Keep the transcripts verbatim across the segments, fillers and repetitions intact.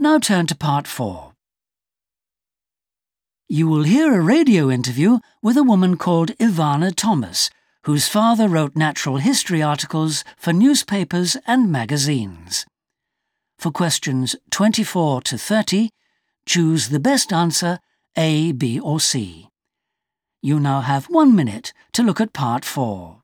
Now turn to part four. You will hear a radio interview with a woman called Ivana Thomas, whose father wrote natural history articles for newspapers and magazines. For questions twenty-four to thirty, choose the best answer, A, B or C. You now have one minute to look at part four.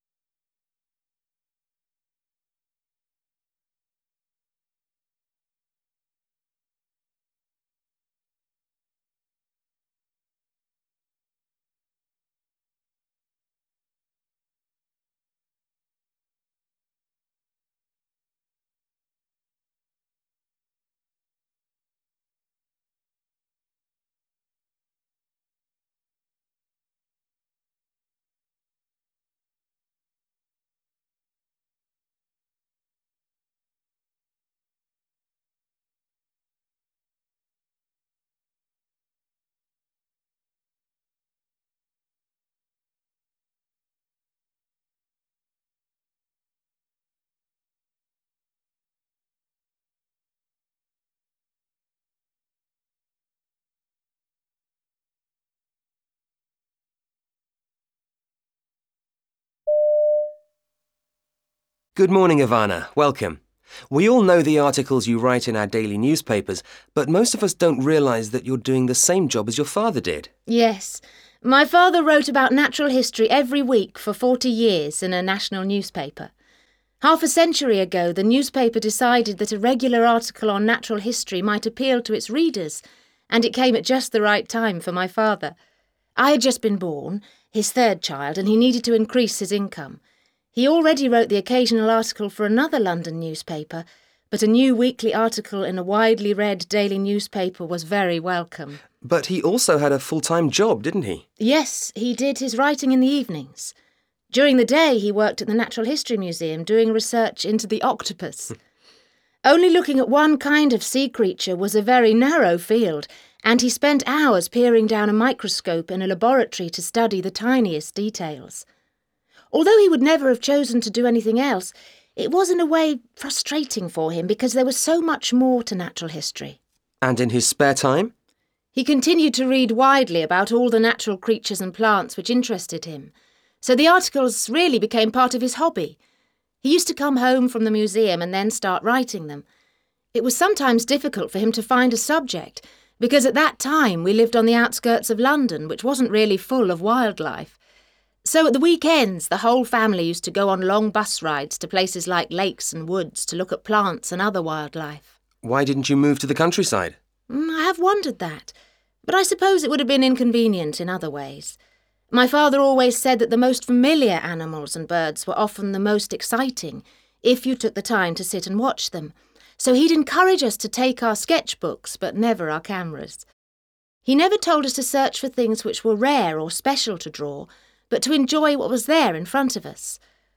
Good morning, Ivana. Welcome. We all know the articles you write in our daily newspapers, but most of us don't realise that you're doing the same job as your father did. Yes. My father wrote about natural history every week for forty years in a national newspaper. Half a century ago, the newspaper decided that a regular article on natural history might appeal to its readers, and it came at just the right time for my father. I had just been born, his third child, and he needed to increase his income. He already wrote the occasional article for another London newspaper, but a new weekly article in a widely read daily newspaper was very welcome. But he also had a full-time job, didn't he? Yes, he did his writing in the evenings. During the day, he worked at the Natural History Museum doing research into the octopus. Only looking at one kind of sea creature was a very narrow field, and he spent hours peering down a microscope in a laboratory to study the tiniest details. Although he would never have chosen to do anything else, it was in a way frustrating for him because there was so much more to natural history. And in his spare time? He continued to read widely about all the natural creatures and plants which interested him, so the articles really became part of his hobby. He used to come home from the museum and then start writing them. It was sometimes difficult for him to find a subject, because at that time we lived on the outskirts of London, which wasn't really full of wildlife. So at the weekends, the whole family used to go on long bus rides to places like lakes and woods to look at plants and other wildlife. Why didn't you move to the countryside? Mm, I have wondered that, but I suppose it would have been inconvenient in other ways. My father always said that the most familiar animals and birds were often the most exciting, if you took the time to sit and watch them. So he'd encourage us to take our sketchbooks, but never our cameras. He never told us to search for things which were rare or special to draw, but to enjoy what was there in front of us.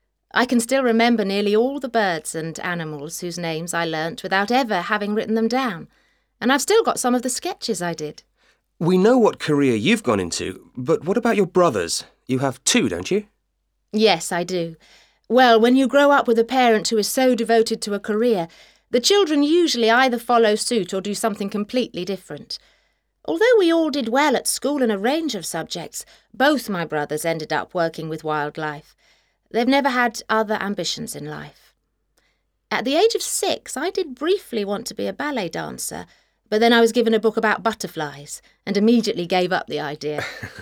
I can still remember nearly all the birds and animals whose names I learnt without ever having written them down, and I've still got some of the sketches I did. We know what career you've gone into, but what about your brothers? You have two, don't you? Yes, I do. Well, when you grow up with a parent who is so devoted to a career, the children usually either follow suit or do something completely different. Although we all did well at school in a range of subjects, both my brothers ended up working with wildlife. They've never had other ambitions in life. At the age of six, I did briefly want to be a ballet dancer, but then I was given a book about butterflies and immediately gave up the idea.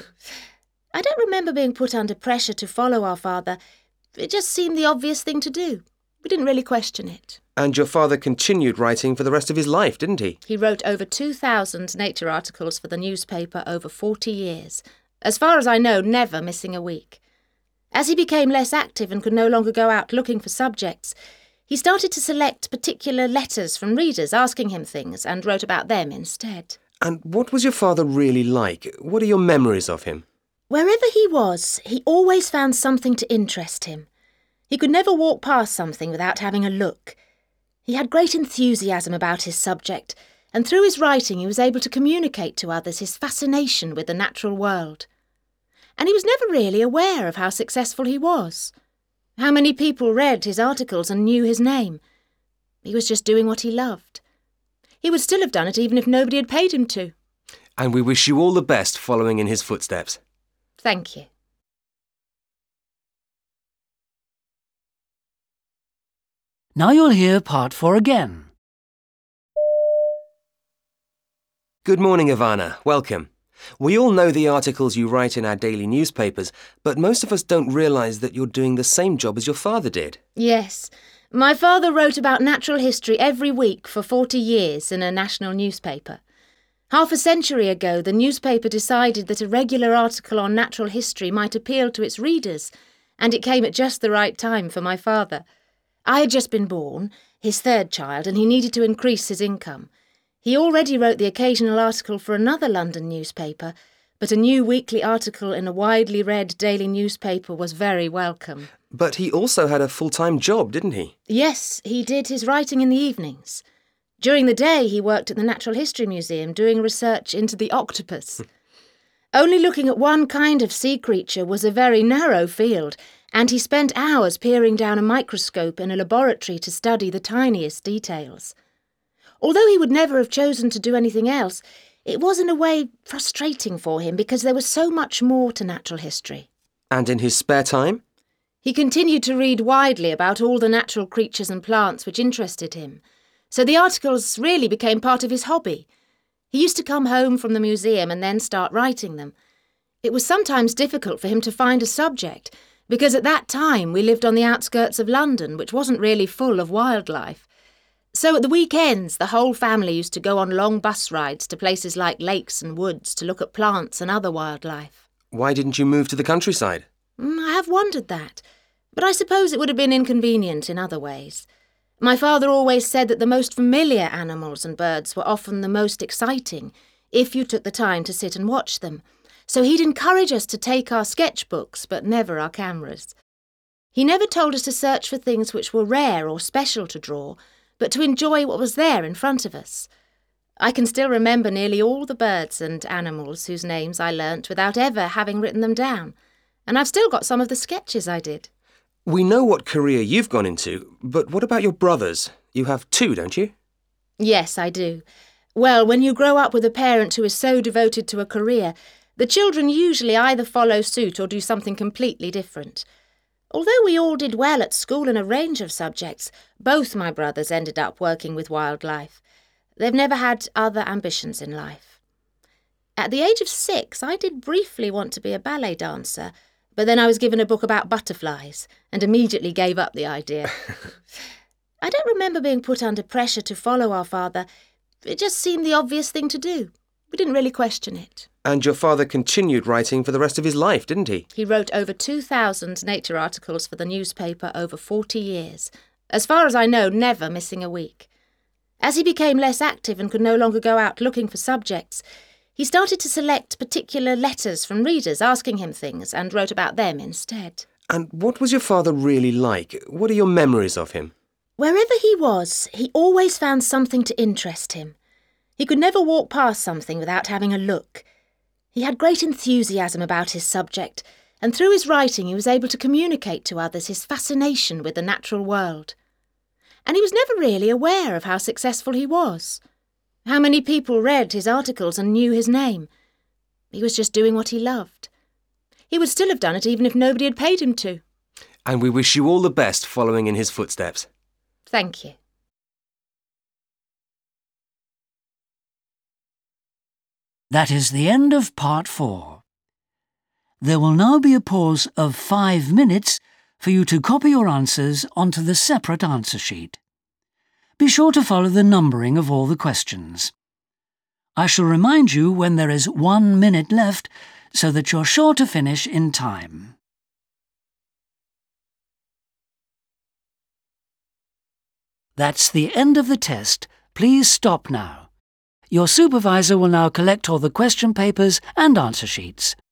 I don't remember being put under pressure to follow our father. It just seemed the obvious thing to do. We didn't really question it. And your father continued writing for the rest of his life, didn't he? He wrote over two thousand nature articles for the newspaper over forty years. As far as I know, never missing a week. As he became less active and could no longer go out looking for subjects, he started to select particular letters from readers asking him things and wrote about them instead. And what was your father really like? What are your memories of him? Wherever he was, he always found something to interest him. He could never walk past something without having a look. He had great enthusiasm about his subject, and through his writing he was able to communicate to others his fascination with the natural world. And he was never really aware of how successful he was. How many people read his articles and knew his name? He was just doing what he loved. He would still have done it even if nobody had paid him to. And we wish you all the best following in his footsteps. Thank you. Now you'll hear part four again. Good morning, Ivana. Welcome. We all know the articles you write in our daily newspapers, but most of us don't realise that you're doing the same job as your father did. Yes. My father wrote about natural history every week for forty years in a national newspaper. Half a century ago, the newspaper decided that a regular article on natural history might appeal to its readers, and it came at just the right time for my father. I had just been born, his third child, and he needed to increase his income. He already wrote the occasional article for another London newspaper, but a new weekly article in a widely read daily newspaper was very welcome. But he also had a full-time job, didn't he? Yes, he did his writing in the evenings. During the day, he worked at the Natural History Museum doing research into the octopus. Only looking at one kind of sea creature was a very narrow field, and he spent hours peering down a microscope in a laboratory to study the tiniest details. Although he would never have chosen to do anything else, it was in a way frustrating for him because there was so much more to natural history. And in his spare time? He continued to read widely about all the natural creatures and plants which interested him, so the articles really became part of his hobby. He used to come home from the museum and then start writing them. It was sometimes difficult for him to find a subject, because at that time we lived on the outskirts of London, which wasn't really full of wildlife. So at the weekends, the whole family used to go on long bus rides to places like lakes and woods to look at plants and other wildlife. Why didn't you move to the countryside? Mm, I have wondered that, but I suppose it would have been inconvenient in other ways. My father always said that the most familiar animals and birds were often the most exciting, if you took the time to sit and watch them. So he'd encourage us to take our sketchbooks, but never our cameras. He never told us to search for things which were rare or special to draw, but to enjoy what was there in front of us. I can still remember nearly all the birds and animals whose names I learnt without ever having written them down, and I've still got some of the sketches I did. We know what career you've gone into, but what about your brothers? You have two, don't you? Yes, I do. Well, when you grow up with a parent who is so devoted to a career, the children usually either follow suit or do something completely different. Although we all did well at school in a range of subjects, both my brothers ended up working with wildlife. They've never had other ambitions in life. At the age of six, I did briefly want to be a ballet dancer, but then I was given a book about butterflies and immediately gave up the idea. I don't remember being put under pressure to follow our father. It just seemed the obvious thing to do. We didn't really question it. And your father continued writing for the rest of his life, didn't he? He wrote over two thousand nature articles for the newspaper over forty years. As far as I know, never missing a week. As he became less active and could no longer go out looking for subjects, he started to select particular letters from readers asking him things and wrote about them instead. And what was your father really like? What are your memories of him? Wherever he was, he always found something to interest him. He could never walk past something without having a look. He had great enthusiasm about his subject, and through his writing he was able to communicate to others his fascination with the natural world. And he was never really aware of how successful he was. How many people read his articles and knew his name? He was just doing what he loved. He would still have done it even if nobody had paid him to. And we wish you all the best following in his footsteps. Thank you. That is the end of part four. There will now be a pause of five minutes for you to copy your answers onto the separate answer sheet. Be sure to follow the numbering of all the questions. I shall remind you when there is one minute left so that you're sure to finish in time. That's the end of the test. Please stop now. Your supervisor will now collect all the question papers and answer sheets.